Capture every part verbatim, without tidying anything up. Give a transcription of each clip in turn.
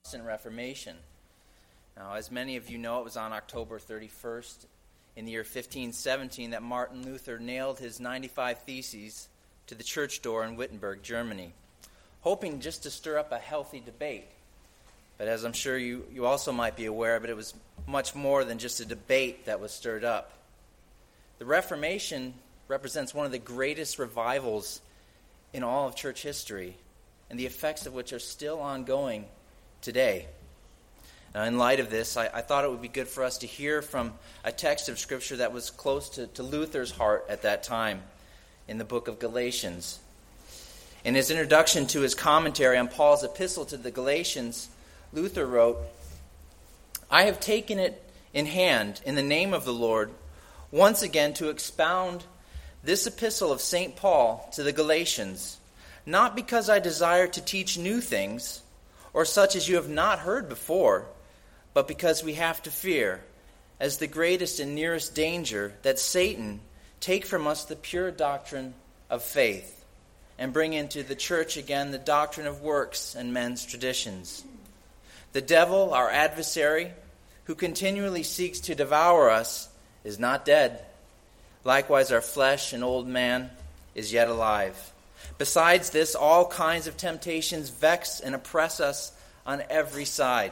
Protestant Reformation. Now, as many of you know, it was on October thirty-first in the year fifteen seventeen that Martin Luther nailed his ninety-five Theses to the church door in Wittenberg, Germany, hoping just to stir up a healthy debate. But as I'm sure you, you also might be aware, but it was much more than just a debate that was stirred up. The Reformation represents one of the greatest revivals in all of church history, and the effects of which are still ongoing today. Now, in light of this, I, I thought it would be good for us to hear from a text of Scripture that was close to, to Luther's heart at that time in the book of Galatians. In his introduction to his commentary on Paul's epistle to the Galatians, Luther wrote, "I have taken it in hand in the name of the Lord once again to expound this epistle of Saint Paul to the Galatians, not because I desire to teach new things, or such as you have not heard before, but because we have to fear, as the greatest and nearest danger, that Satan take from us the pure doctrine of faith, and bring into the church again the doctrine of works and men's traditions. The devil, our adversary, who continually seeks to devour us, is not dead. Likewise, our flesh and old man is yet alive. Besides this, all kinds of temptations vex and oppress us on every side.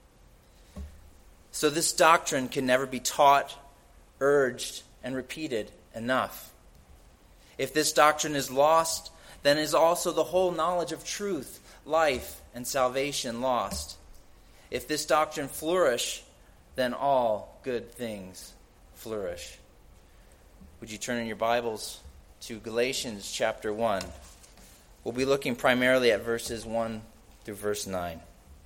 So this doctrine can never be taught, urged, and repeated enough. If this doctrine is lost, then is also the whole knowledge of truth, life, and salvation lost. If this doctrine flourish, then all good things flourish." Would you turn in your Bibles to Galatians chapter one? We'll be looking primarily at verses one through verse nine.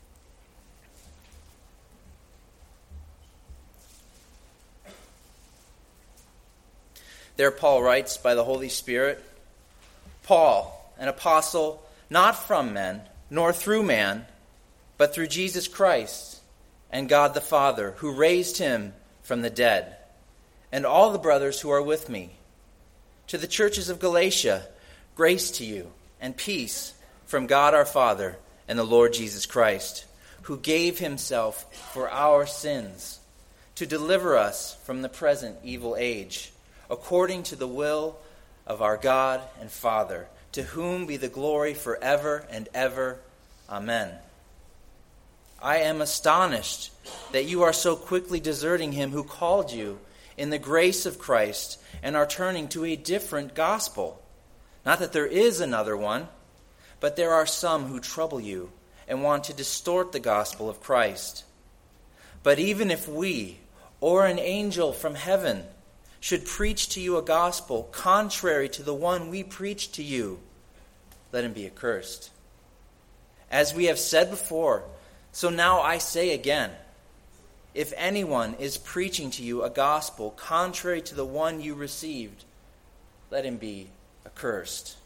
There Paul writes by the Holy Spirit, "Paul, an apostle, not from men, nor through man, but through Jesus Christ and God the Father, who raised him from the dead, and all the brothers who are with me. To the churches of Galatia, grace to you and peace from God our Father and the Lord Jesus Christ, who gave himself for our sins to deliver us from the present evil age, according to the will of our God and Father, to whom be the glory forever and ever. Amen. I am astonished that you are so quickly deserting him who called you in the grace of Christ and are turning to a different gospel. Not that there is another one, but there are some who trouble you and want to distort the gospel of Christ. But even if we or an angel from heaven should preach to you a gospel contrary to the one we preach to you, let him be accursed. As we have said before, so now I say again, if anyone is preaching to you a gospel contrary to the one you received, let him be accursed."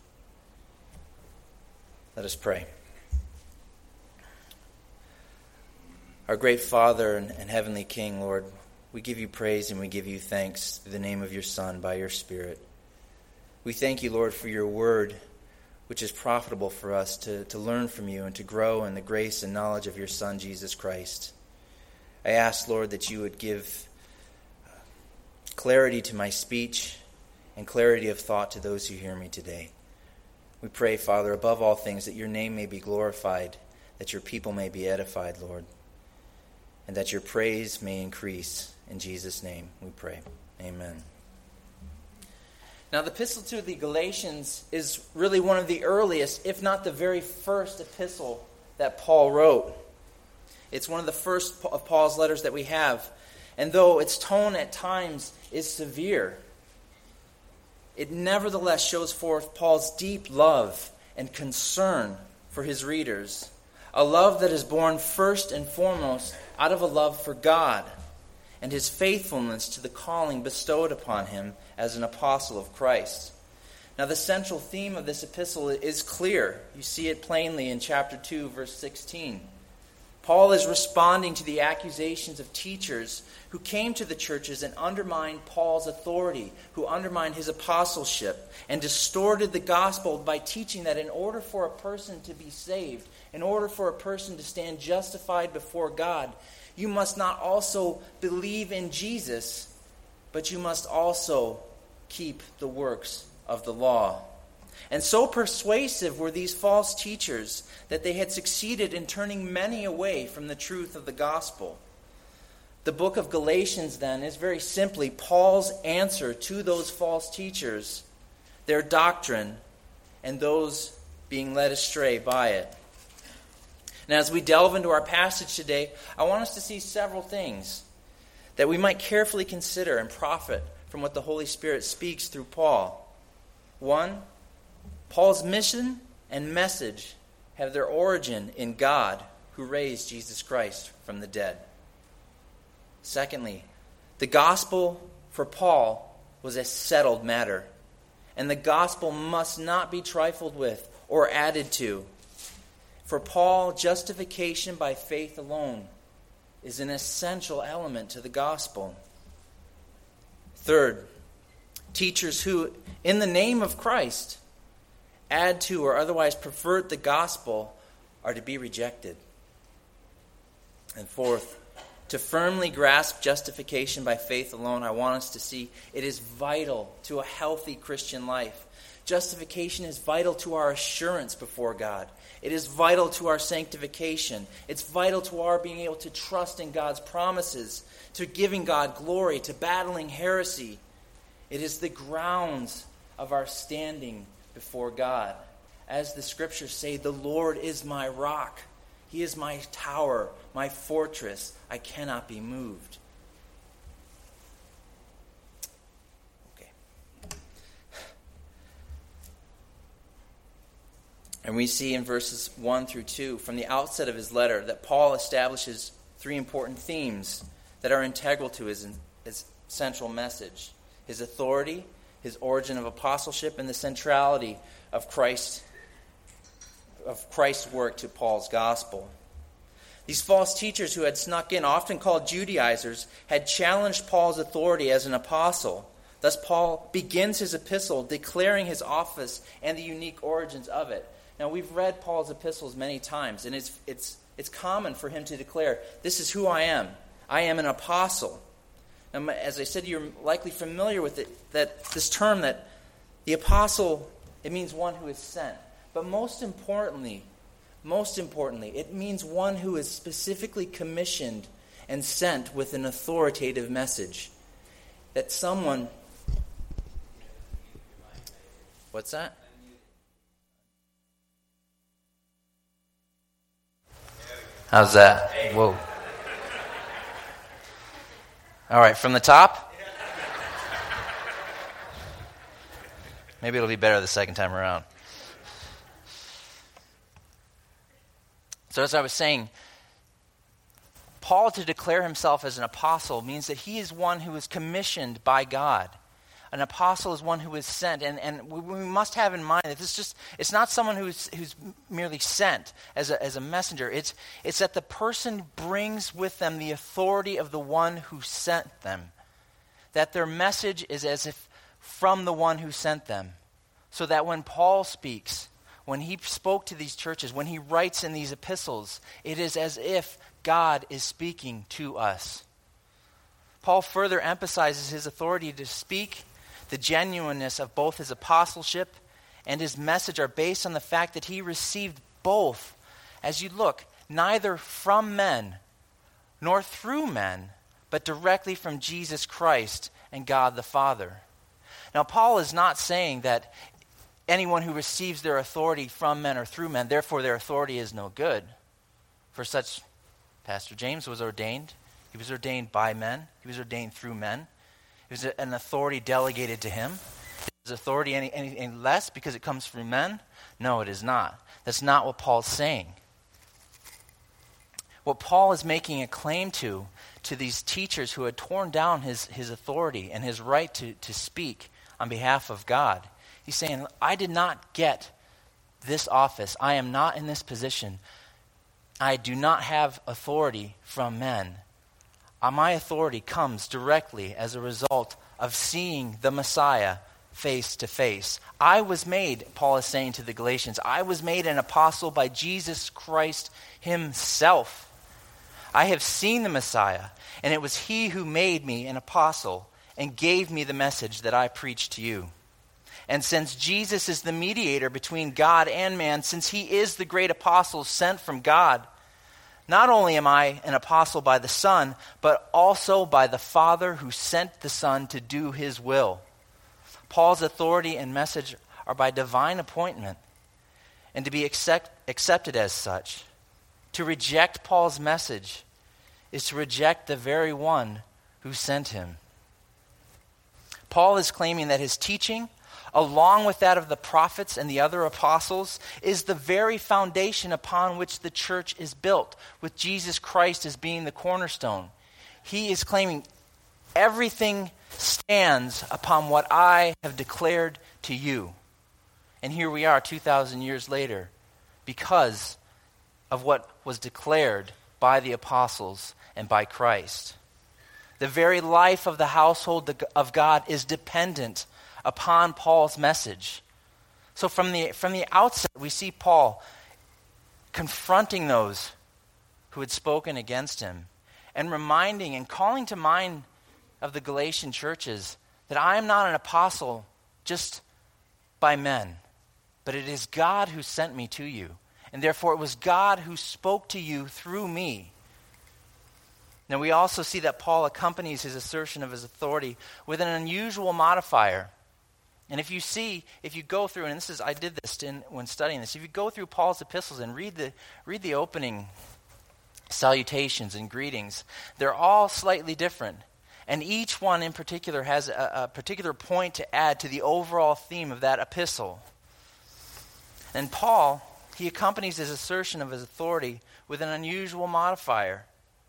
Let us pray. Our great Father and, and Heavenly King, Lord, we give you praise and we give you thanks through the name of your Son by your Spirit. We thank you, Lord, for your word, which is profitable for us to, to learn from you and to grow in the grace and knowledge of your Son, Jesus Christ. I ask, Lord, that you would give clarity to my speech and clarity of thought to those who hear me today. We pray, Father, above all things, that your name may be glorified, that your people may be edified, Lord, and that your praise may increase. In Jesus' name we pray. Amen. Now, the epistle to the Galatians is really one of the earliest, if not the very first epistle that Paul wrote. It's one of the first of Paul's letters that we have. And though its tone at times is severe, it nevertheless shows forth Paul's deep love and concern for his readers. A love that is born first and foremost out of a love for God and his faithfulness to the calling bestowed upon him as an apostle of Christ. Now, the central theme of this epistle is clear. You see it plainly in chapter two, verse sixteen. Paul is responding to the accusations of teachers who came to the churches and undermined Paul's authority, who undermined his apostleship, and distorted the gospel by teaching that in order for a person to be saved, in order for a person to stand justified before God, you must not also believe in Jesus, but you must also keep the works of the law. And so persuasive were these false teachers that they had succeeded in turning many away from the truth of the gospel. The book of Galatians, then, is very simply Paul's answer to those false teachers, their doctrine, and those being led astray by it. Now, as we delve into our passage today, I want us to see several things that we might carefully consider and profit from what the Holy Spirit speaks through Paul. One, Paul's mission and message have their origin in God, who raised Jesus Christ from the dead. Secondly, the gospel for Paul was a settled matter, and the gospel must not be trifled with or added to. For Paul, justification by faith alone is an essential element to the gospel. Third, teachers who, in the name of Christ, add to or otherwise pervert the gospel are to be rejected. And fourth, to firmly grasp justification by faith alone, I want us to see it is vital to a healthy Christian life. Justification is vital to our assurance before God. It is vital to our sanctification. It's vital to our being able to trust in God's promises, to giving God glory, to battling heresy. It is the grounds of our standing before God. As the scriptures say, the Lord is my rock. He is my tower, my fortress. I cannot be moved. Okay. And we see in verses one through two, from the outset of his letter, that Paul establishes three important themes that are integral to his, his central message: his authority, his origin of apostleship, and the centrality of Christ of Christ's work to Paul's gospel. These false teachers who had snuck in, often called Judaizers, had challenged Paul's authority as an apostle. Thus Paul begins his epistle declaring his office and the unique origins of it. Now, we've read Paul's epistles many times, and it's it's it's common for him to declare, "This is who I am. I am an apostle." Now, as I said, you're likely familiar with it, that this term, that the apostle, it means one who is sent. But most importantly, most importantly, it means one who is specifically commissioned and sent with an authoritative message. That someone... What's that? How's that? Whoa. All right, from the top? Maybe it'll be better the second time around. So as I was saying, Paul, to declare himself as an apostle means that he is one who is commissioned by God. An apostle is one who is sent, and, and we, we must have in mind that this just it's not someone who's who's merely sent as a as a messenger. It's it's that the person brings with them the authority of the one who sent them. That their message is as if from the one who sent them. So that when Paul speaks, when he spoke to these churches, when he writes in these epistles, it is as if God is speaking to us. Paul further emphasizes his authority to speak. The genuineness of both his apostleship and his message are based on the fact that he received both, as you look, neither from men nor through men, but directly from Jesus Christ and God the Father. Now, Paul is not saying that anyone who receives their authority from men or through men, therefore their authority is no good. For such, Pastor James was ordained. He was ordained by men. He was ordained through men. It was an authority delegated to him. Is authority any, any, any less because it comes from men? No, it is not. That's not what Paul's saying. What Paul is making a claim to, to these teachers who had torn down his, his authority and his right to, to speak on behalf of God. He's saying, I did not get this office. I am not in this position I do not have authority from men. Uh, my authority comes directly as a result of seeing the Messiah face to face. I was made, Paul is saying to the Galatians, I was made an apostle by Jesus Christ himself. I have seen the Messiah, and it was he who made me an apostle and gave me the message that I preach to you. And since Jesus is the mediator between God and man, since he is the great apostle sent from God, not only am I an apostle by the Son, but also by the Father who sent the Son to do his will. Paul's authority and message are by divine appointment and to be accept, accepted as such. To reject Paul's message is to reject the very one who sent him. Paul is claiming that his teaching, along with that of the prophets and the other apostles, is the very foundation upon which the church is built, with Jesus Christ as being the cornerstone. He is claiming everything stands upon what I have declared to you. And here we are two thousand years later because of what was declared by the apostles and by Christ. The very life of the household of God is dependent upon Paul's message. So from the from the outset, we see Paul confronting those who had spoken against him and reminding and calling to mind of the Galatian churches that I am not an apostle just by men, but it is God who sent me to you. And therefore it was God who spoke to you through me. Now we also see that Paul accompanies his assertion of his authority with an unusual modifier. And if you see, if you go through, and this is, I did this in, when studying this, if you go through Paul's epistles and read the read the opening salutations and greetings, they're all slightly different. And each one in particular has a, a particular point to add to the overall theme of that epistle. And Paul, he accompanies his assertion of his authority with an unusual modifier.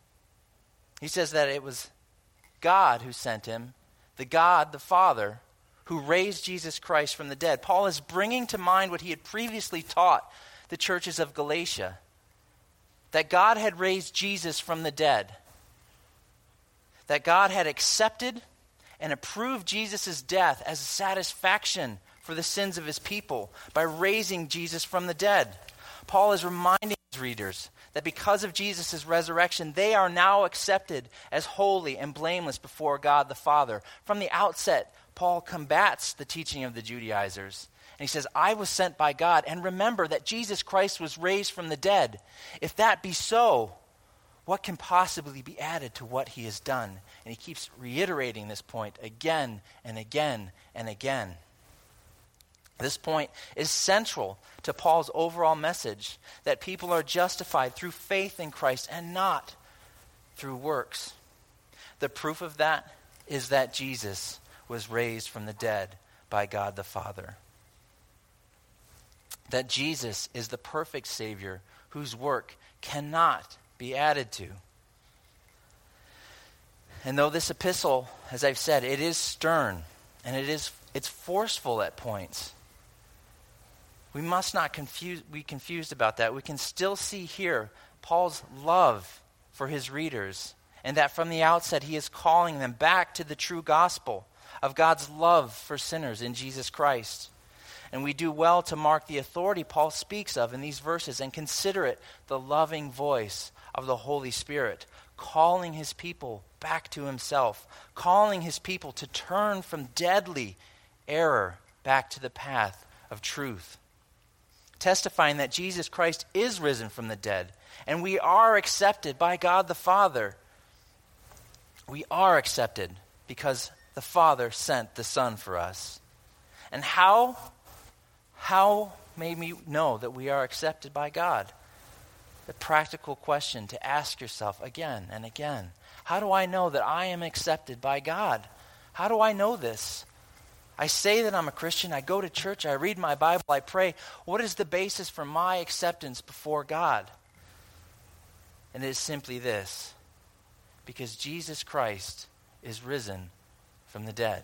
He says that it was God who sent him, the God, the Father, who raised Jesus Christ from the dead. Paul is bringing to mind what he had previously taught the churches of Galatia, that God had raised Jesus from the dead, that God had accepted and approved Jesus' death as a satisfaction for the sins of his people by raising Jesus from the dead. Paul is reminding his readers that because of Jesus' resurrection, they are now accepted as holy and blameless before God the Father. From the outset, Paul combats the teaching of the Judaizers. And he says, I was sent by God, and remember that Jesus Christ was raised from the dead. If that be so, what can possibly be added to what he has done? And he keeps reiterating this point again and again and again. This point is central to Paul's overall message that people are justified through faith in Christ and not through works. The proof of that is that Jesus was raised from the dead by God the Father. That Jesus is the perfect Savior whose work cannot be added to. And though this epistle, as I've said, it is stern and it is it's forceful at points, we must not confuse, be confused about that. We can still see here Paul's love for his readers, and that from the outset he is calling them back to the true gospel of God's love for sinners in Jesus Christ. And we do well to mark the authority Paul speaks of in these verses and consider it the loving voice of the Holy Spirit, calling his people back to himself, calling his people to turn from deadly error back to the path of truth, testifying that Jesus Christ is risen from the dead, and we are accepted by God the Father. We are accepted because the Father sent the Son for us. And how? How may we know that we are accepted by God? The practical question to ask yourself again and again. How do I know that I am accepted by God? How do I know this? I say that I'm a Christian, I go to church, I read my Bible, I pray. What is the basis for my acceptance before God? And it is simply this: because Jesus Christ is risen from the dead.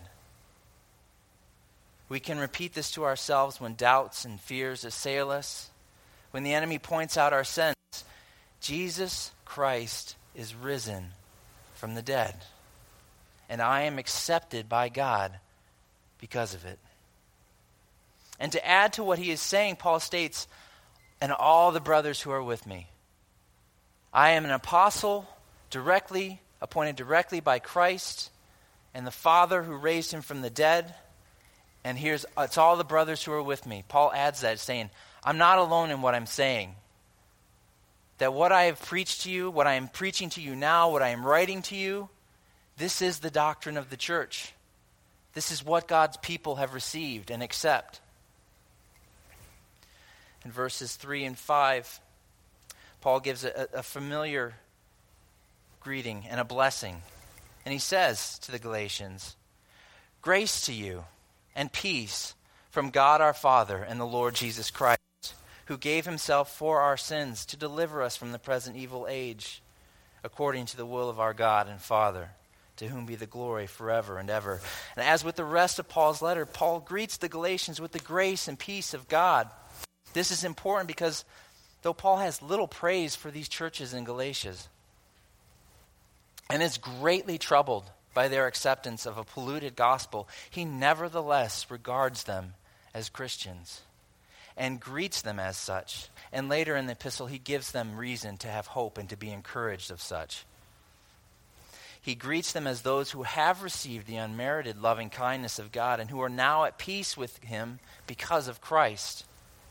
We can repeat this to ourselves when doubts and fears assail us, when the enemy points out our sins. Jesus Christ is risen from the dead, and I am accepted by God because of it. And to add to what he is saying, Paul states, and all the brothers who are with me. I am an apostle directly, appointed directly by Christ and the Father who raised him from the dead. And here's, it's all the brothers who are with me. Paul adds that, saying, I'm not alone in what I'm saying. That what I have preached to you, what I am preaching to you now, what I am writing to you, this is the doctrine of the church. This is what God's people have received and accept. In verses three and five, Paul gives a, a familiar greeting and a blessing. And he says to the Galatians, grace to you and peace from God our Father and the Lord Jesus Christ, who gave himself for our sins to deliver us from the present evil age, according to the will of our God and Father, to whom be the glory forever and ever. And as with the rest of Paul's letter, Paul greets the Galatians with the grace and peace of God. This is important because though Paul has little praise for these churches in Galatia, and is greatly troubled by their acceptance of a polluted gospel, he nevertheless regards them as Christians and greets them as such. And later in the epistle, he gives them reason to have hope and to be encouraged of such. He greets them as those who have received the unmerited loving kindness of God and who are now at peace with him because of Christ.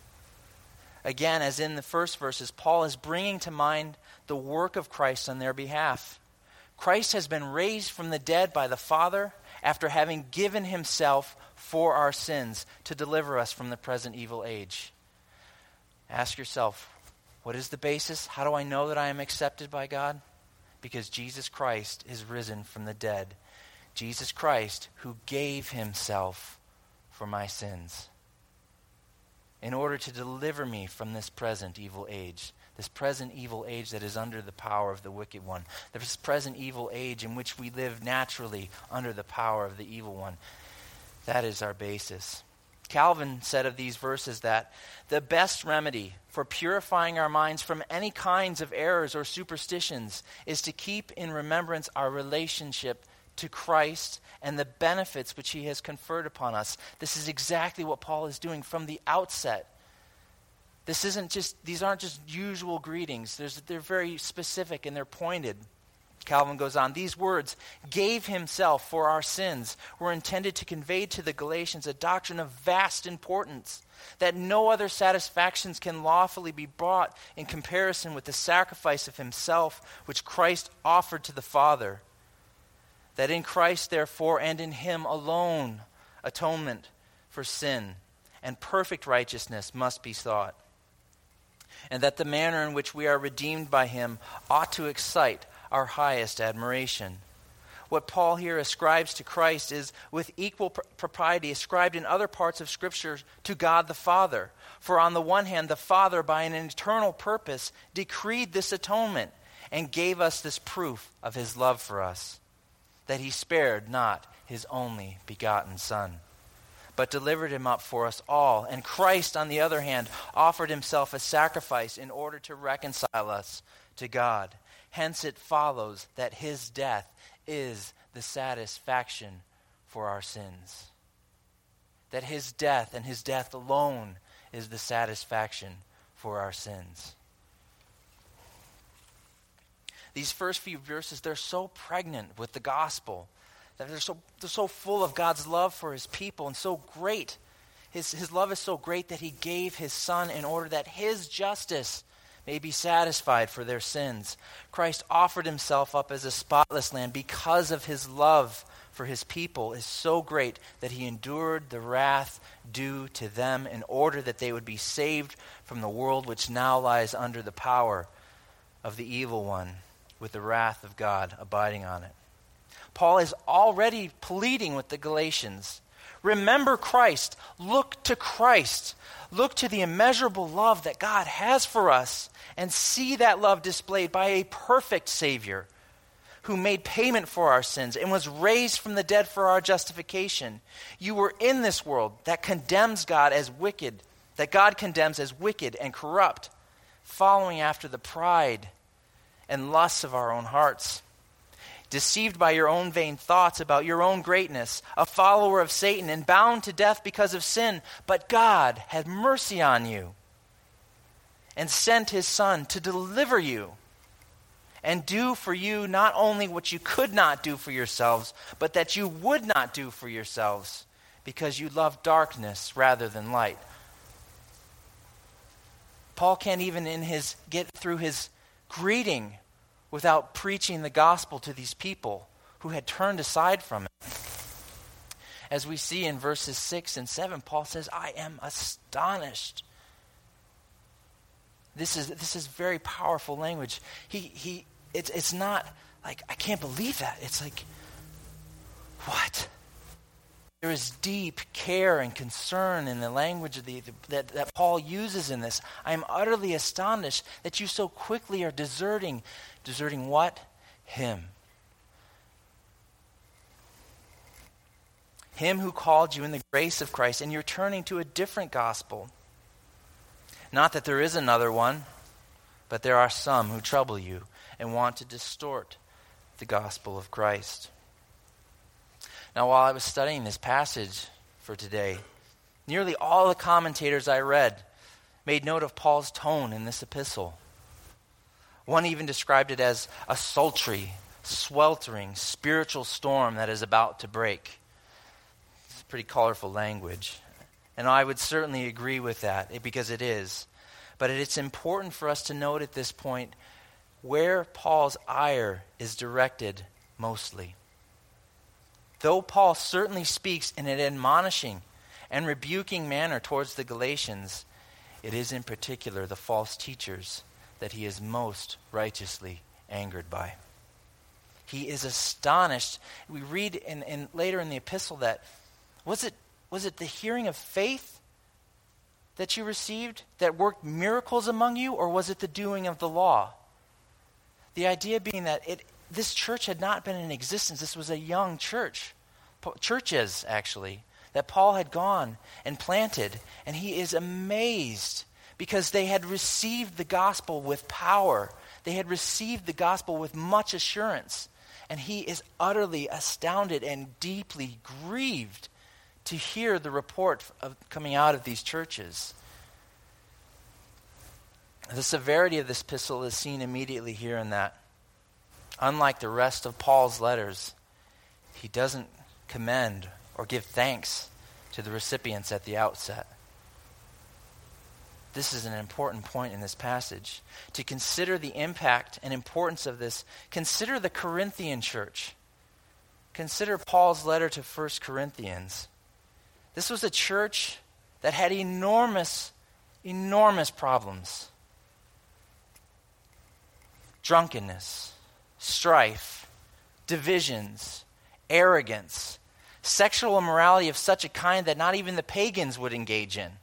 Again, as in the first verses, Paul is bringing to mind the work of Christ on their behalf. Christ has been raised from the dead by the Father after having given himself for our sins to deliver us from the present evil age. Ask yourself, what is the basis? How do I know that I am accepted by God? Because Jesus Christ is risen from the dead. Jesus Christ who gave himself for my sins in order to deliver me from this present evil age. This present evil age that is under the power of the wicked one. This present evil age in which we live naturally under the power of the evil one. That is our basis. Calvin said of these verses that the best remedy for purifying our minds from any kinds of errors or superstitions is to keep in remembrance our relationship to Christ and the benefits which he has conferred upon us. This is exactly what Paul is doing from the outset. This isn't just, these aren't just usual greetings. There's, they're very specific and they're pointed. Calvin goes on, these words, gave himself for our sins, were intended to convey to the Galatians a doctrine of vast importance, that no other satisfactions can lawfully be brought in comparison with the sacrifice of himself, which Christ offered to the Father. That in Christ, therefore, and in him alone, atonement for sin and perfect righteousness must be sought. And that the manner in which we are redeemed by him ought to excite our highest admiration. What Paul here ascribes to Christ is with equal pr- propriety ascribed in other parts of Scripture to God the Father. For on the one hand, the Father, by an eternal purpose, decreed this atonement and gave us this proof of his love for us, that he spared not his only begotten Son, but delivered him up for us all. And Christ, on the other hand, offered himself a sacrifice in order to reconcile us to God. Hence it follows that his death is the satisfaction for our sins. That his death and his death alone is the satisfaction for our sins. These first few verses, they're so pregnant with the gospel. That they're so, they're so full of God's love for his people and so great. His, his love is so great that he gave his Son in order that his justice may be satisfied for their sins. Christ offered himself up as a spotless lamb because of his love for his people is so great that he endured the wrath due to them in order that they would be saved from the world which now lies under the power of the evil one, with the wrath of God abiding on it. Paul is already pleading with the Galatians. Remember Christ. Look to Christ. Look to the immeasurable love that God has for us and see that love displayed by a perfect Savior who made payment for our sins and was raised from the dead for our justification. You were in this world that condemns God as wicked, that God condemns as wicked and corrupt, following after the pride and lusts of our own hearts. Deceived by your own vain thoughts about your own greatness, a follower of Satan and bound to death because of sin. But God had mercy on you and sent his Son to deliver you and do for you not only what you could not do for yourselves, but that you would not do for yourselves, because you love darkness rather than light. Paul can't even in his get through his greeting without preaching the gospel to these people who had turned aside from it. As we see in verses six and seven, Paul says, I am astonished. This is this is very powerful language. He he it's it's not like, I can't believe that. It's like, what? There is deep care and concern in the language of the, the, that, that Paul uses in this. I am utterly astonished that you so quickly are deserting. Deserting what? Him. Him who called you in the grace of Christ, and you're turning to a different gospel. Not that there is another one, but there are some who trouble you and want to distort the gospel of Christ. Now, while I was studying this passage for today, nearly all the commentators I read made note of Paul's tone in this epistle. One even described it as a sultry, sweltering, spiritual storm that is about to break. It's pretty colorful language. And I would certainly agree with that, because it is. But it's important for us to note at this point where Paul's ire is directed mostly. Though Paul certainly speaks in an admonishing and rebuking manner towards the Galatians, it is in particular the false teachers that he is most righteously angered by. He is astonished. We read in, in later in the epistle that, was it, was it the hearing of faith that you received that worked miracles among you, or was it the doing of the law? The idea being that it this church had not been in existence. This was a young church, churches actually, that Paul had gone and planted. And he is amazed because they had received the gospel with power. They had received the gospel with much assurance. And he is utterly astounded and deeply grieved to hear the report of coming out of these churches. The severity of this epistle is seen immediately here in that, unlike the rest of Paul's letters, he doesn't commend or give thanks to the recipients at the outset. This is an important point in this passage. To consider the impact and importance of this, consider the Corinthian church. Consider Paul's letter to First Corinthians. This was a church that had enormous, enormous problems. Drunkenness, strife, divisions, arrogance, sexual immorality of such a kind that not even the pagans would engage in,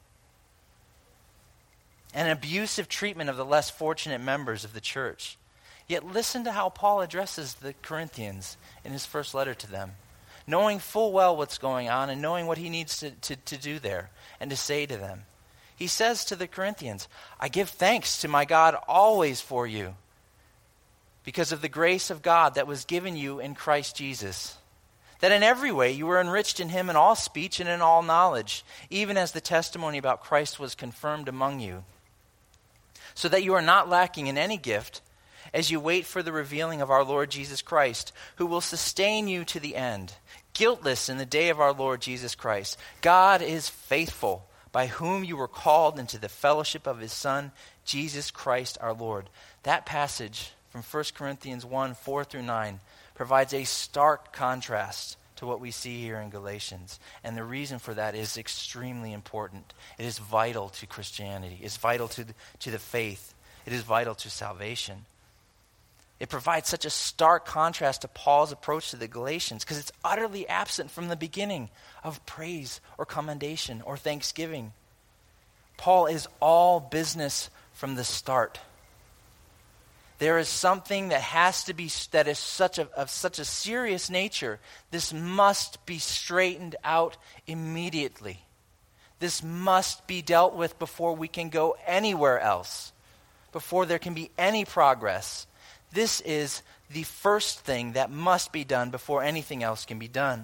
and abusive treatment of the less fortunate members of the church. Yet listen to how Paul addresses the Corinthians in his first letter to them, knowing full well what's going on and knowing what he needs to, to, to do there and to say to them. He says to the Corinthians, I give thanks to my God always for you, because of the grace of God that was given you in Christ Jesus, that in every way you were enriched in him in all speech and in all knowledge, even as the testimony about Christ was confirmed among you, so that you are not lacking in any gift as you wait for the revealing of our Lord Jesus Christ, who will sustain you to the end, guiltless in the day of our Lord Jesus Christ. God is faithful, by whom you were called into the fellowship of his Son, Jesus Christ our Lord. That passage from First Corinthians one, four through nine provides a stark contrast to what we see here in Galatians. And the reason for that is extremely important. It is vital to Christianity. It's vital to the, to the faith. It is vital to salvation. It provides such a stark contrast to Paul's approach to the Galatians because it's utterly absent from the beginning of praise or commendation or thanksgiving. Paul is all business from the start. There is something that has to be, that is such a, of such a serious nature. This must be straightened out immediately. This must be dealt with before we can go anywhere else, before there can be any progress. This is the first thing that must be done before anything else can be done.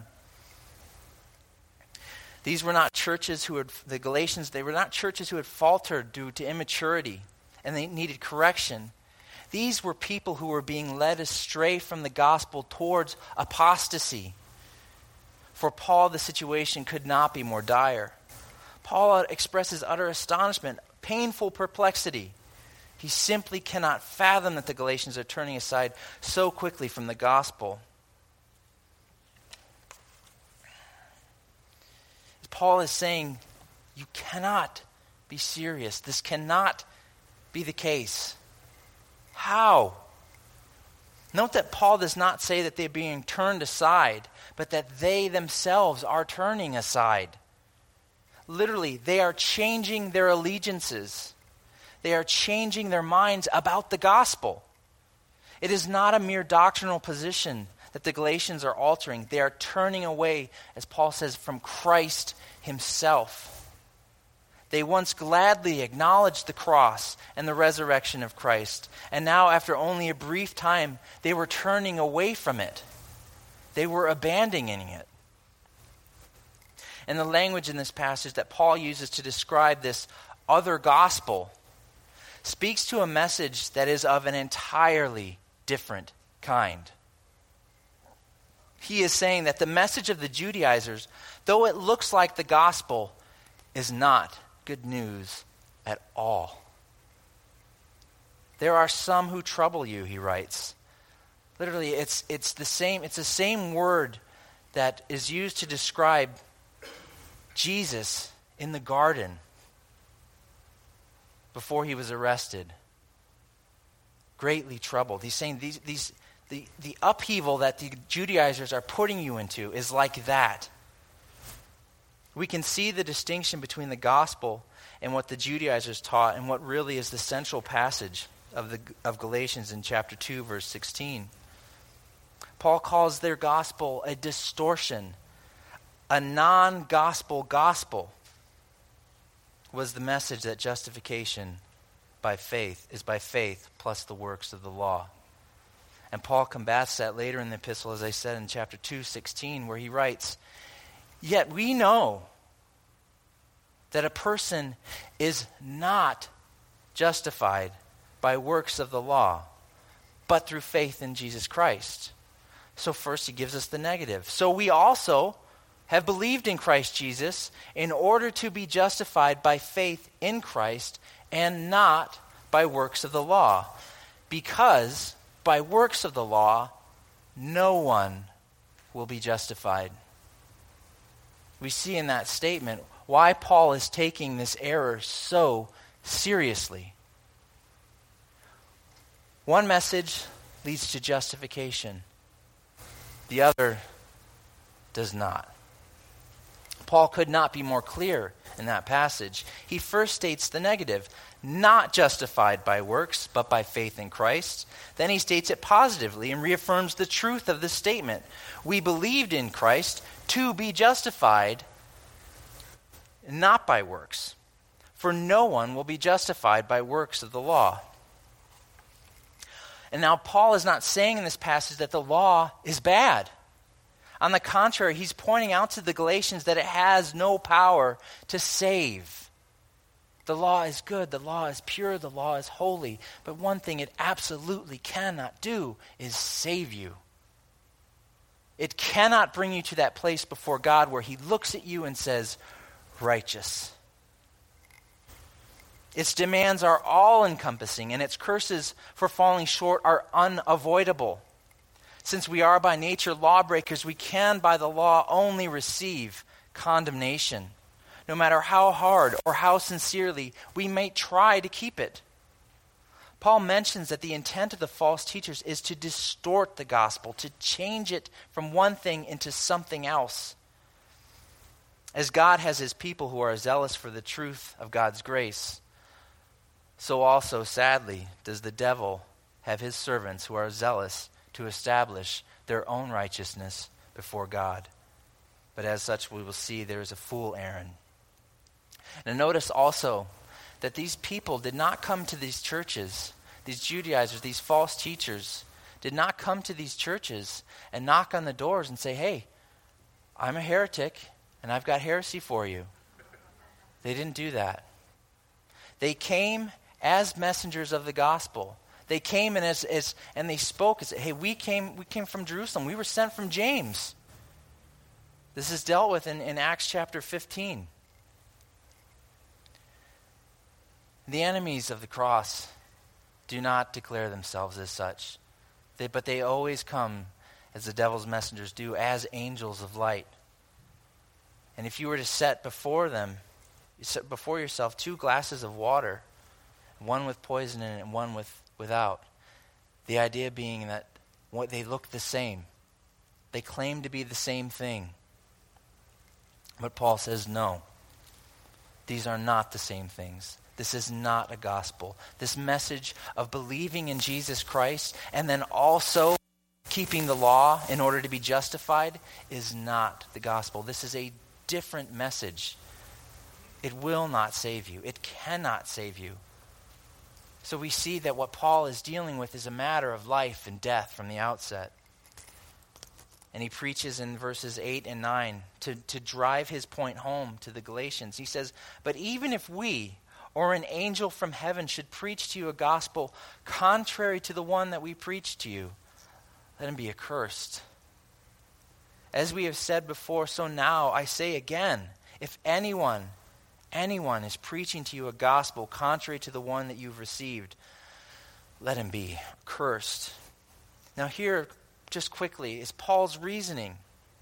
These were not churches who had, the Galatians, they were not churches who had faltered due to immaturity and they needed correction. These were people who were being led astray from the gospel towards apostasy. For Paul, the situation could not be more dire. Paul expresses utter astonishment, painful perplexity. He simply cannot fathom that the Galatians are turning aside so quickly from the gospel. Paul is saying, you cannot be serious. This cannot be the case. How? Note that Paul does not say that they're being turned aside, but that they themselves are turning aside. Literally, they are changing their allegiances. They are changing their minds about the gospel. It is not a mere doctrinal position that the Galatians are altering. They are turning away, as Paul says, from Christ himself. They once gladly acknowledged the cross and the resurrection of Christ, and now, after only a brief time, they were turning away from it. They were abandoning it. And the language in this passage that Paul uses to describe this other gospel speaks to a message that is of an entirely different kind. He is saying that the message of the Judaizers, though it looks like the gospel, is not good news at all. There are some who trouble you, he writes. Literally, it's it's the same, it's the same word that is used to describe Jesus in the garden before he was arrested. Greatly troubled. He's saying these these The, the upheaval that the Judaizers are putting you into is like that. We can see the distinction between the gospel and what the Judaizers taught and what really is the central passage of the of Galatians in chapter two, verse sixteen. Paul calls their gospel a distortion. A non-gospel gospel was the message that justification by faith is by faith plus the works of the law. And Paul combats that later in the epistle, as I said in chapter two, sixteen, where he writes, "Yet we know that a person is not justified by works of the law, but through faith in Jesus Christ." So first he gives us the negative. So we also have believed in Christ Jesus in order to be justified by faith in Christ and not by works of the law, because by works of the law, no one will be justified. We see in that statement why Paul is taking this error so seriously. One message leads to justification. The other does not. Paul could not be more clear in that passage. He first states the negative, not justified by works, but by faith in Christ. Then he states it positively and reaffirms the truth of this statement. We believed in Christ to be justified, not by works. For no one will be justified by works of the law. And now Paul is not saying in this passage that the law is bad. On the contrary, he's pointing out to the Galatians that it has no power to save. The law is good, the law is pure, the law is holy. But one thing it absolutely cannot do is save you. It cannot bring you to that place before God where he looks at you and says, righteous. Its demands are all-encompassing, and its curses for falling short are unavoidable. Since we are by nature lawbreakers, we can by the law only receive condemnation, no matter how hard or how sincerely we may try to keep it. Paul mentions that the intent of the false teachers is to distort the gospel, to change it from one thing into something else. As God has his people who are zealous for the truth of God's grace, so also, sadly, does the devil have his servants who are zealous to establish their own righteousness before God. But as such, we will see there is a fool Aaron. And notice also that these people did not come to these churches. these Judaizers, these false teachers, did not come to these churches and knock on the doors and say, hey, I'm a heretic and I've got heresy for you. They didn't do that. They came as messengers of the gospel. They came and as, as and they spoke and said, hey, we came we came from Jerusalem. We were sent from James. This is dealt with in, in Acts chapter fifteen. The enemies of the cross do not declare themselves as such. They, but they always come, as the devil's messengers do, as angels of light. And if you were to set before them, you set before yourself two glasses of water, one with poison in it and one with without, the idea being that what they look the same. They claim to be the same thing. But Paul says, no, these are not the same things. This is not a gospel. This message of believing in Jesus Christ and then also keeping the law in order to be justified is not the gospel. This is a different message. It will not save you. It cannot save you. So we see that what Paul is dealing with is a matter of life and death from the outset. And he preaches in verses eight and nine to, to drive his point home to the Galatians. He says, but even if we or an angel from heaven should preach to you a gospel contrary to the one that we preach to you, let him be accursed. As we have said before, so now I say again, if anyone, anyone is preaching to you a gospel contrary to the one that you've received, let him be accursed. Now here, just quickly, is Paul's reasoning.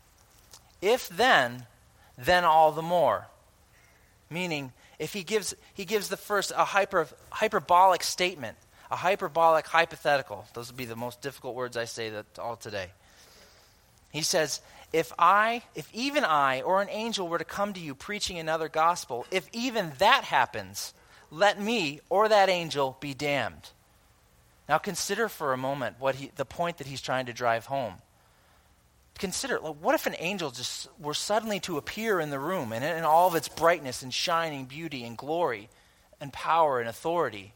If then, then all the more. Meaning, if he gives he gives the first a hyper hyperbolic statement, a hyperbolic hypothetical. Those would be the most difficult words I say that all today. He says, if I, if even I or an angel were to come to you preaching another gospel, if even that happens, let me or that angel be damned. Now consider for a moment what he, the point that he's trying to drive home. Consider, like, what if an angel just were suddenly to appear in the room and in all of its brightness and shining beauty and glory and power and authority?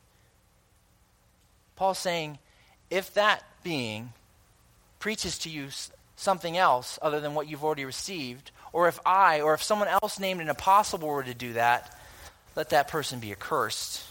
Paul's saying, if that being preaches to you something else other than what you've already received, or if I or if someone else named an apostle were to do that, let that person be accursed.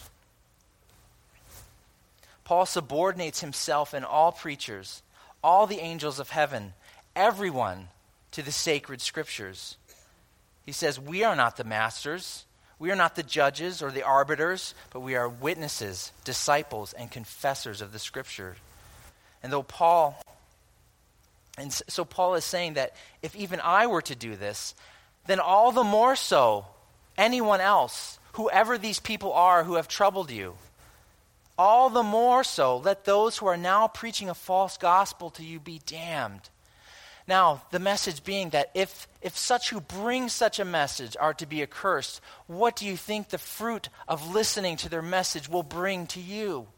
Paul subordinates himself and all preachers, all the angels of heaven, everyone to the sacred scriptures. He says, we are not the masters, we are not the judges or the arbiters, but we are witnesses, disciples, and confessors of the scripture. And though Paul, and so Paul is saying that if even I were to do this, then all the more so anyone else, whoever these people are who have troubled you, all the more so let those who are now preaching a false gospel to you be damned. Now, the message being that if if such who bring such a message are to be accursed, what do you think the fruit of listening to their message will bring to you?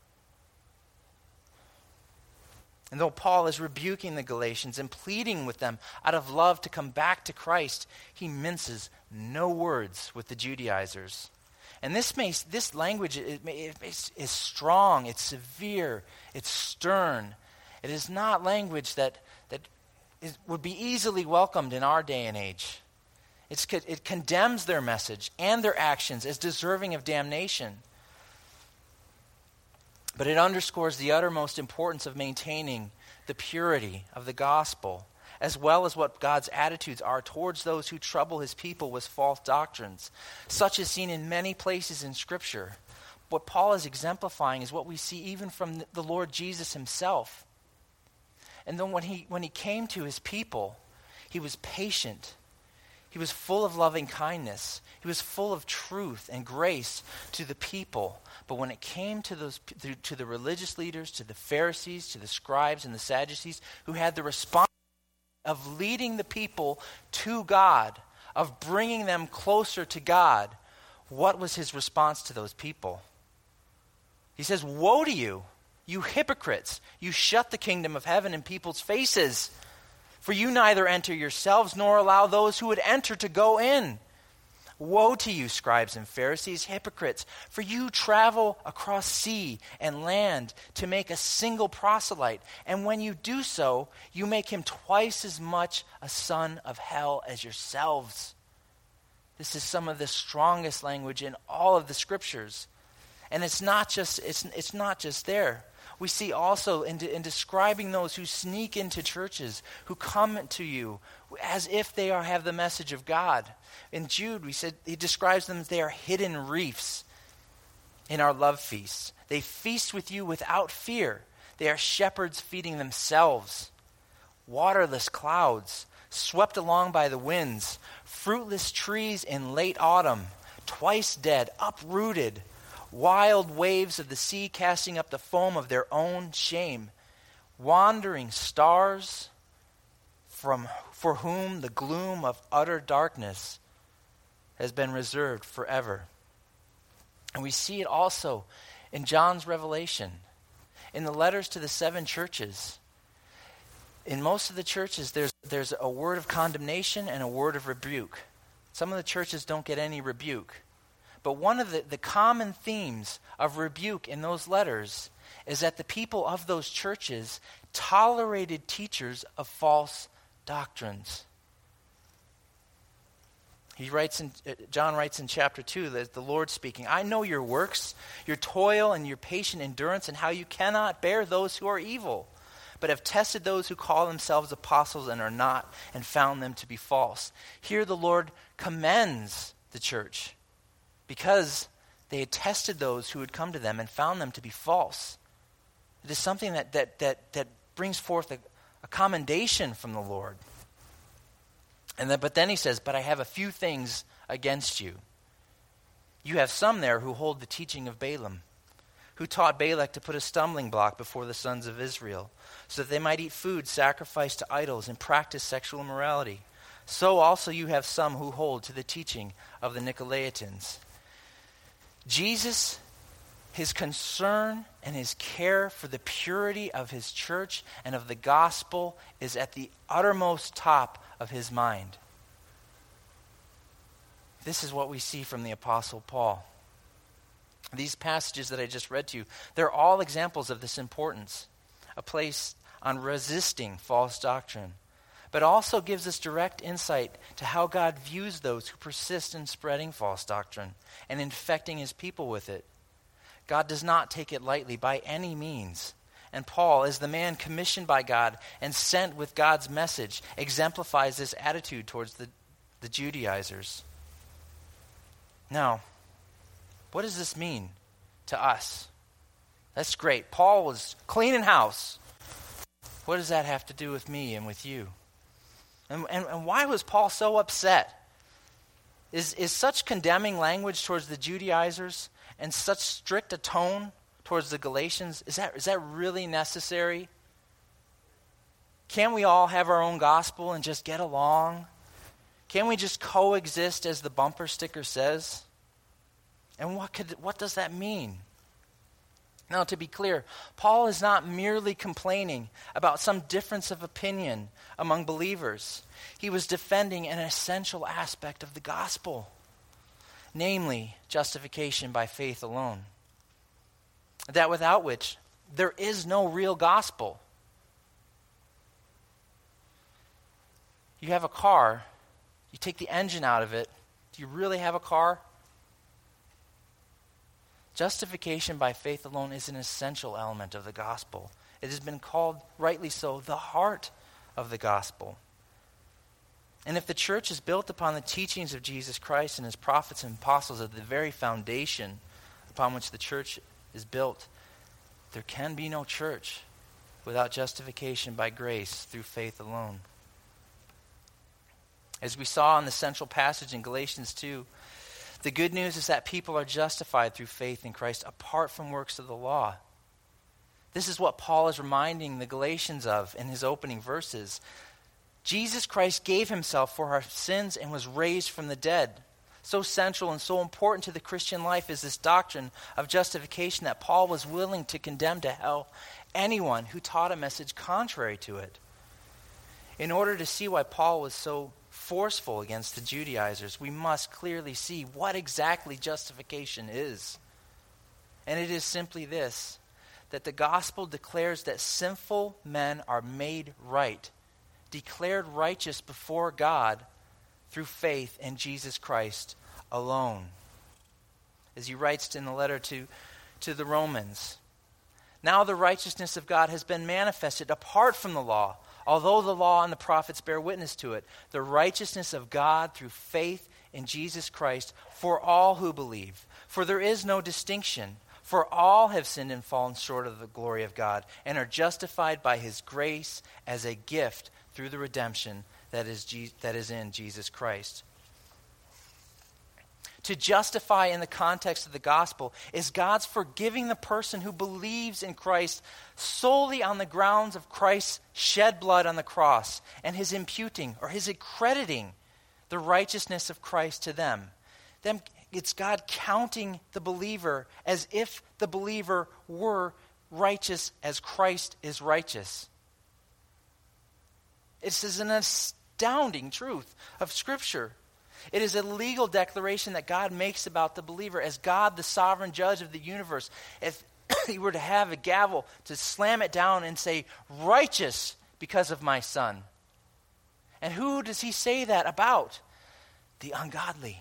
And though Paul is rebuking the Galatians and pleading with them out of love to come back to Christ, he minces no words with the Judaizers. And this may, this language it may, it is strong, it's severe, it's stern. It is not language that that is, would be easily welcomed in our day and age. It's, it condemns their message and their actions as deserving of damnation. But it underscores the uttermost importance of maintaining the purity of the gospel, as well as what God's attitudes are towards those who trouble his people with false doctrines. Such is seen in many places in Scripture. What Paul is exemplifying is what we see even from the Lord Jesus himself. And then when he when he came to his people, he was patient. He was full of loving kindness. He was full of truth and grace to the people. But when it came to those to the religious leaders, to the Pharisees, to the scribes and the Sadducees, who had the responsibility of leading the people to God, of bringing them closer to God, what was his response to those people? He says, woe to you, you hypocrites! You shut the kingdom of heaven in people's faces. For you neither enter yourselves nor allow those who would enter to go in. Woe to you, scribes and Pharisees, hypocrites, for you travel across sea and land to make a single proselyte, and when you do so, you make him twice as much a son of hell as yourselves. This is some of the strongest language in all of the scriptures. And it's not just it's it's not just there. We see also in, de- in describing those who sneak into churches, who come to you as if they are have the message of God. In Jude, we said he describes them as they are hidden reefs in our love feasts. They feast with you without fear. They are shepherds feeding themselves. Waterless clouds, swept along by the winds, fruitless trees in late autumn, twice dead, uprooted, wild waves of the sea casting up the foam of their own shame, wandering stars from for whom the gloom of utter darkness has been reserved forever. And we see it also in John's revelation, in the letters to the seven churches. In most of the churches, there's there's a word of condemnation and a word of rebuke. Some of the churches don't get any rebuke. But one of the, the common themes of rebuke in those letters is that the people of those churches tolerated teachers of false doctrines. He writes in, John writes in chapter two, that the Lord speaking, I know your works, your toil and your patient endurance, and how you cannot bear those who are evil, but have tested those who call themselves apostles and are not, and found them to be false. Here the Lord commends the church, because they had tested those who had come to them and found them to be false. It is something that that that, that brings forth a, a commendation from the Lord. And then, but then he says, but I have a few things against you. You have some there who hold the teaching of Balaam, who taught Balak to put a stumbling block before the sons of Israel, so that they might eat food sacrificed to idols and practice sexual immorality. So also you have some who hold to the teaching of the Nicolaitans. Jesus, his concern and his care for the purity of his church and of the gospel is at the uttermost top of his mind. This is what we see from the Apostle Paul. These passages that I just read to you, they're all examples of this importance, a place on resisting false doctrine, but also gives us direct insight to how God views those who persist in spreading false doctrine and infecting his people with it. God does not take it lightly by any means. And Paul, as the man commissioned by God and sent with God's message, exemplifies this attitude towards the, the Judaizers. Now, what does this mean to us? That's great. Paul was cleaning house. What does that have to do with me and with you? And, and, and why was Paul so upset? Is, is such condemning language towards the Judaizers and such strict a tone towards the Galatians, is that is that really necessary? Can't we all have our own gospel and just get along? Can't we just coexist as the bumper sticker says? And what could what does that mean? Now, to be clear, Paul is not merely complaining about some difference of opinion among believers. He was defending an essential aspect of the gospel, namely justification by faith alone. That without which there is no real gospel. You have a car, you take the engine out of it, do you really have a car? Justification by faith alone is an essential element of the gospel. It has been called, rightly so, the heart of the gospel. And if the church is built upon the teachings of Jesus Christ and his prophets and apostles as the very foundation upon which the church is built, there can be no church without justification by grace through faith alone. As we saw in the central passage in Galatians two, the good news is that people are justified through faith in Christ apart from works of the law. This is what Paul is reminding the Galatians of in his opening verses. Jesus Christ gave himself for our sins and was raised from the dead. So central and so important to the Christian life is this doctrine of justification that Paul was willing to condemn to hell anyone who taught a message contrary to it. In order to see why Paul was so forceful against the Judaizers, we must clearly see what exactly justification is. And it is simply this, that the gospel declares that sinful men are made right, declared righteous before God through faith in Jesus Christ alone. As he writes in the letter to, to the Romans, now the righteousness of God has been manifested apart from the law, although the law and the prophets bear witness to it, the righteousness of God through faith in Jesus Christ for all who believe. For there is no distinction, for all have sinned and fallen short of the glory of God, and are justified by his grace as a gift through the redemption that is, Je- that is in Jesus Christ. To justify in the context of the gospel is God's forgiving the person who believes in Christ solely on the grounds of Christ's shed blood on the cross and his imputing or his accrediting the righteousness of Christ to them. Them it's God counting the believer as if the believer were righteous as Christ is righteous. This is an astounding truth of Scripture. It is a legal declaration that God makes about the believer as God, the sovereign judge of the universe. If he were to have a gavel to slam it down and say, righteous because of my son. And who does he say that about? The ungodly.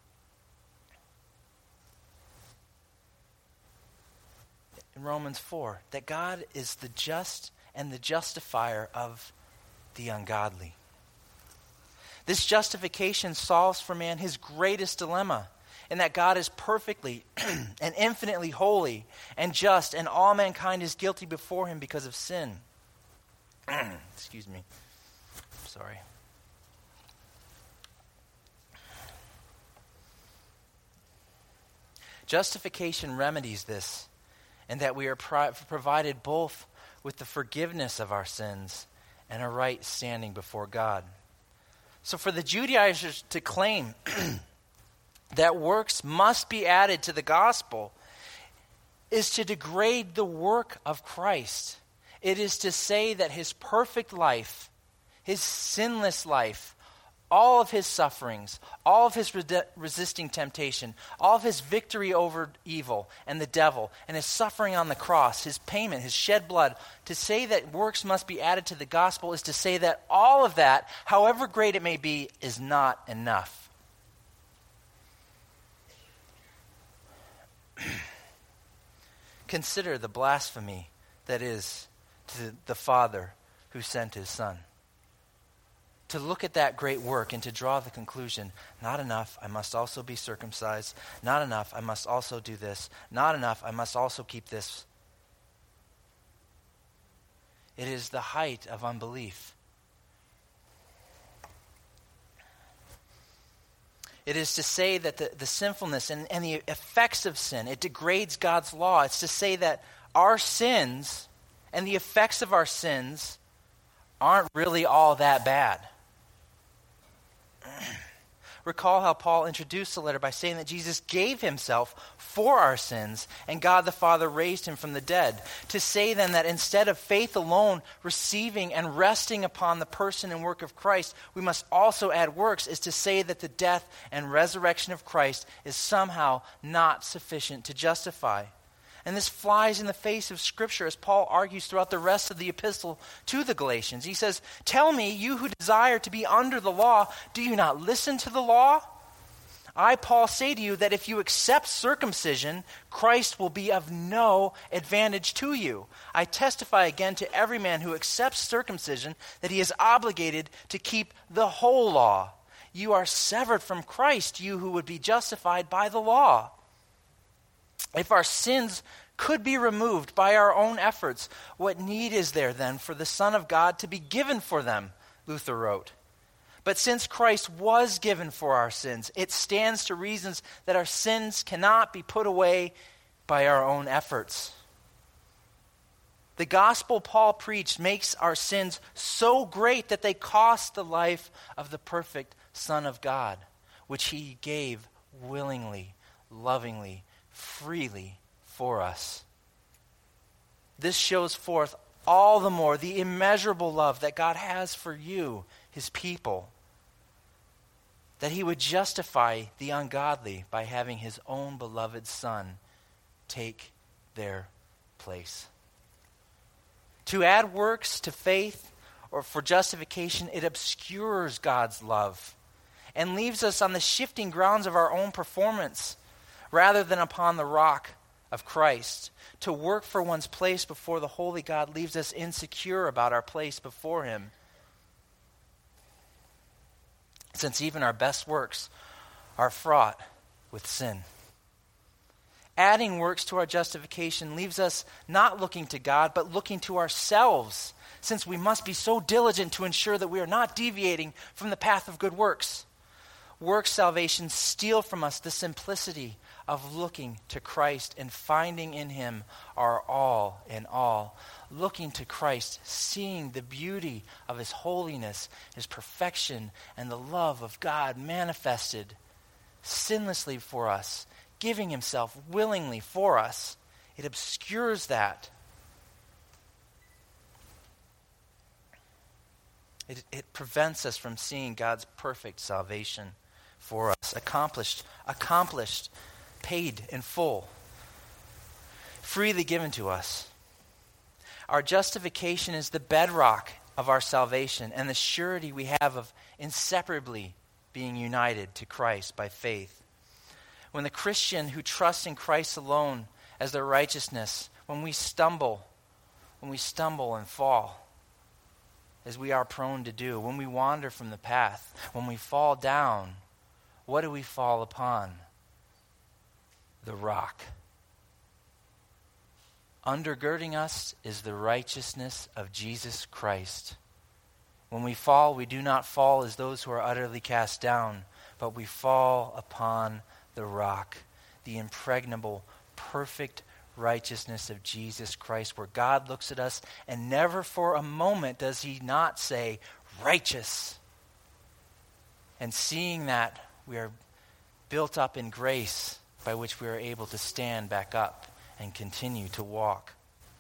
In Romans four, that God is the just and the justifier of the ungodly. This justification solves for man his greatest dilemma, in that God is perfectly and infinitely holy and just, and all mankind is guilty before him because of sin. Excuse me. Sorry. Justification remedies this, in that we are pro- provided both with the forgiveness of our sins and a right standing before God. So for the Judaizers to claim that works must be added to the gospel is to degrade the work of Christ. It is to say that his perfect life, his sinless life, all of his sufferings, all of his re- resisting temptation, all of his victory over evil and the devil, and his suffering on the cross, his payment, his shed blood, to say that works must be added to the gospel is to say that all of that, however great it may be, is not enough. Consider the blasphemy that is to the Father who sent his Son. To look at that great work and to draw the conclusion, not enough, I must also be circumcised. Not enough, I must also do this. Not enough, I must also keep this. It is the height of unbelief. It is to say that the, the sinfulness and, and the effects of sin, it degrades God's law. It's to say that our sins and the effects of our sins aren't really all that bad. Recall how Paul introduced the letter by saying that Jesus gave himself for our sins and God the Father raised him from the dead. To say then that instead of faith alone receiving and resting upon the person and work of Christ, we must also add works is to say that the death and resurrection of Christ is somehow not sufficient to justify. And this flies in the face of Scripture as Paul argues throughout the rest of the epistle to the Galatians. He says, tell me, you who desire to be under the law, do you not listen to the law? I, Paul, say to you that if you accept circumcision, Christ will be of no advantage to you. I testify again to every man who accepts circumcision that he is obligated to keep the whole law. You are severed from Christ, you who would be justified by the law. If our sins could be removed by our own efforts, what need is there then for the Son of God to be given for them? Luther wrote. But since Christ was given for our sins, it stands to reason that our sins cannot be put away by our own efforts. The gospel Paul preached makes our sins so great that they cost the life of the perfect Son of God, which he gave willingly, lovingly, freely for us. This shows forth all the more the immeasurable love that God has for you, his people. that he would justify the ungodly by having his own beloved Son take their place. To add works to faith or for justification, it obscures God's love and leaves us on the shifting grounds of our own performance rather than upon the rock of Christ. To work for one's place before the holy God leaves us insecure about our place before him, since even our best works are fraught with sin. Adding works to our justification leaves us not looking to God, but looking to ourselves, since we must be so diligent to ensure that we are not deviating from the path of good works. Works salvation steal from us the simplicity of looking to Christ and finding in him our all in all. Looking to Christ, seeing the beauty of his holiness, his perfection, and the love of God manifested sinlessly for us, giving himself willingly for us. It obscures that. It, it prevents us from seeing God's perfect salvation for us, accomplished, accomplished, paid in full, freely given to us. Our justification is the bedrock of our salvation and the surety we have of inseparably being united to Christ by faith. When the Christian who trusts in Christ alone as their righteousness, when we stumble, when we stumble and fall, as we are prone to do, when we wander from the path, when we fall down, what do we fall upon? The rock. Undergirding us is the righteousness of Jesus Christ. When we fall, we do not fall as those who are utterly cast down, but we fall upon the rock, the impregnable, perfect righteousness of Jesus Christ, where God looks at us and never for a moment does he not say, righteous. And seeing that, we are built up in grace by which we are able to stand back up and continue to walk.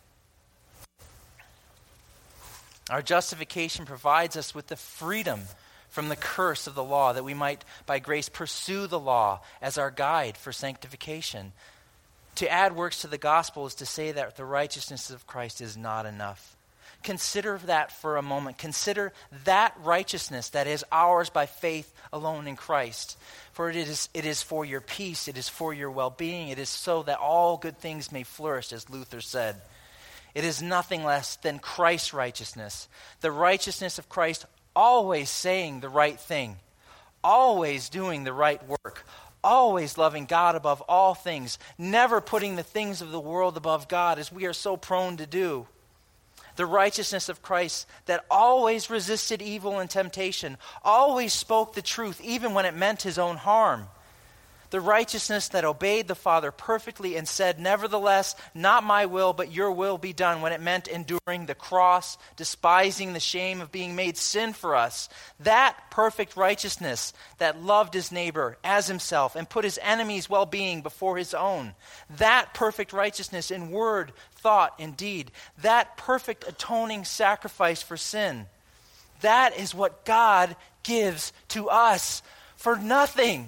Our justification provides us with the freedom from the curse of the law, that we might by grace pursue the law as our guide for sanctification. To add works to the gospel is to say that the righteousness of Christ is not enough. Consider that for a moment. Consider that righteousness that is ours by faith alone in Christ. For it is, it is for your peace, it is for your well-being, it is so that all good things may flourish, as Luther said. It is nothing less than Christ's righteousness. The righteousness of Christ, always saying the right thing, always doing the right work, always loving God above all things, never putting the things of the world above God, as we are so prone to do. The righteousness of Christ that always resisted evil and temptation, always spoke the truth even when it meant his own harm. The righteousness that obeyed the Father perfectly and said, nevertheless, not my will, but your will be done, when it meant enduring the cross, despising the shame of being made sin for us. That perfect righteousness that loved his neighbor as himself and put his enemy's well-being before his own. That perfect righteousness in word, thought, and deed. That perfect atoning sacrifice for sin. That is what God gives to us for nothing.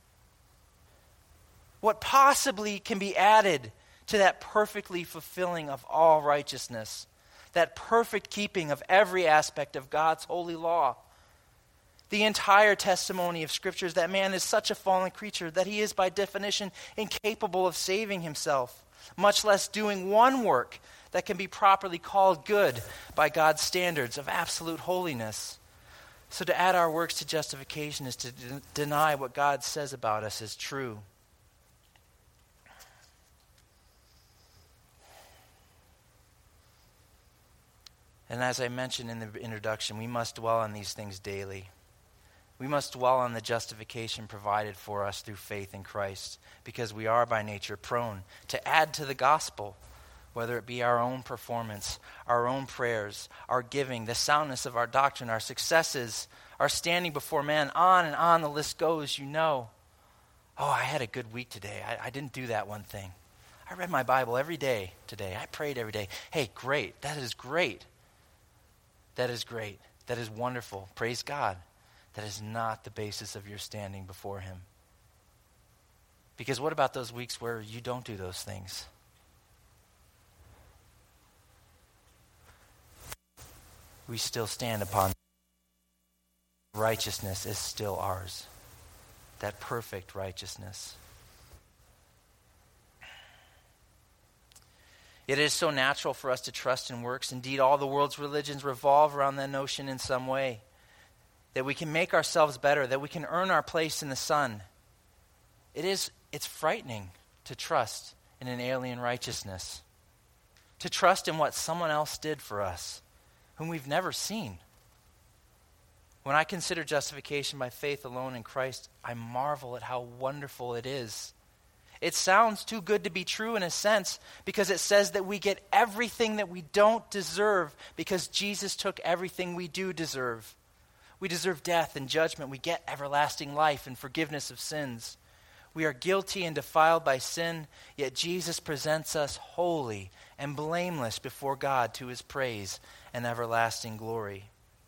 What possibly can be added to that perfectly fulfilling of all righteousness, that perfect keeping of every aspect of God's holy law? The entire testimony of Scripture is that man is such a fallen creature that he is by definition incapable of saving himself, much less doing one work that can be properly called good by God's standards of absolute holiness. So to add our works to justification is to de- deny what God says about us is true. And as I mentioned in the introduction, we must dwell on these things daily. We must dwell on the justification provided for us through faith in Christ, because we are by nature prone to add to the gospel, whether it be our own performance, our own prayers, our giving, the soundness of our doctrine, our successes, our standing before man, on and on the list goes, you know. Oh, I had a good week today. I, I didn't do that one thing. I read my Bible every day today. I prayed every day. Hey, great. That is great. That is great. That is wonderful. Praise God. that is not the basis of your standing before him. Because what about those weeks where you don't do those things? We still stand upon righteousness is still ours. That perfect righteousness. It is so natural for us to trust in works. Indeed, all the world's religions revolve around that notion in some way. That we can make ourselves better, that we can earn our place in the sun. It is, it's frightening to trust in an alien righteousness. To trust in what someone else did for us, whom we've never seen. When I consider justification by faith alone in Christ, I marvel at how wonderful it is. It sounds too good to be true in a sense because it says that we get everything that we don't deserve because Jesus took everything we do deserve. We deserve death and judgment. We get everlasting life and forgiveness of sins. We are guilty and defiled by sin, yet Jesus presents us holy and blameless before God to his praise and everlasting glory.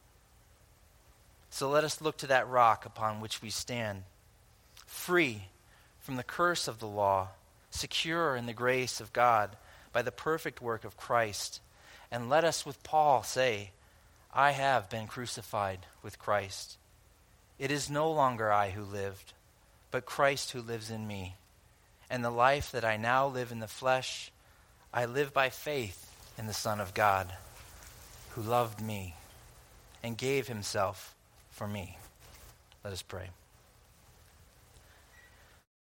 So let us look to that rock upon which we stand, free from the curse of the law, secure in the grace of God by the perfect work of Christ. And let us with Paul say, I have been crucified with Christ. It is no longer I who lived, but Christ who lives in me. And the life that I now live in the flesh, I live by faith in the Son of God, who loved me and gave himself for me. Let us pray.